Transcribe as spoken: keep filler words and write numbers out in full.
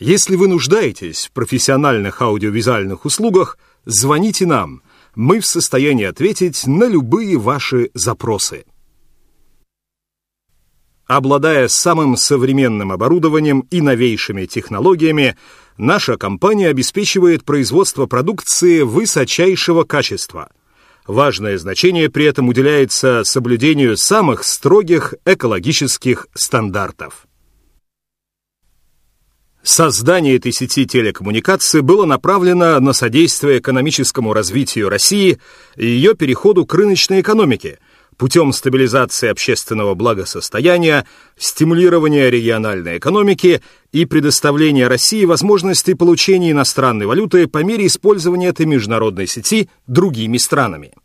Если вы нуждаетесь в профессиональных аудиовизуальных услугах, звоните нам. Мы в состоянии ответить на любые ваши запросы. Обладая самым современным оборудованием и новейшими технологиями, наша компания обеспечивает производство продукции высочайшего качества. Важное значение при этом уделяется соблюдению самых строгих экологических стандартов. Создание этой сети телекоммуникаций было направлено на содействие экономическому развитию России и ее переходу к рыночной экономике путем стабилизации общественного благосостояния, стимулирования региональной экономики и предоставления России возможности получения иностранной валюты по мере использования этой международной сети другими странами.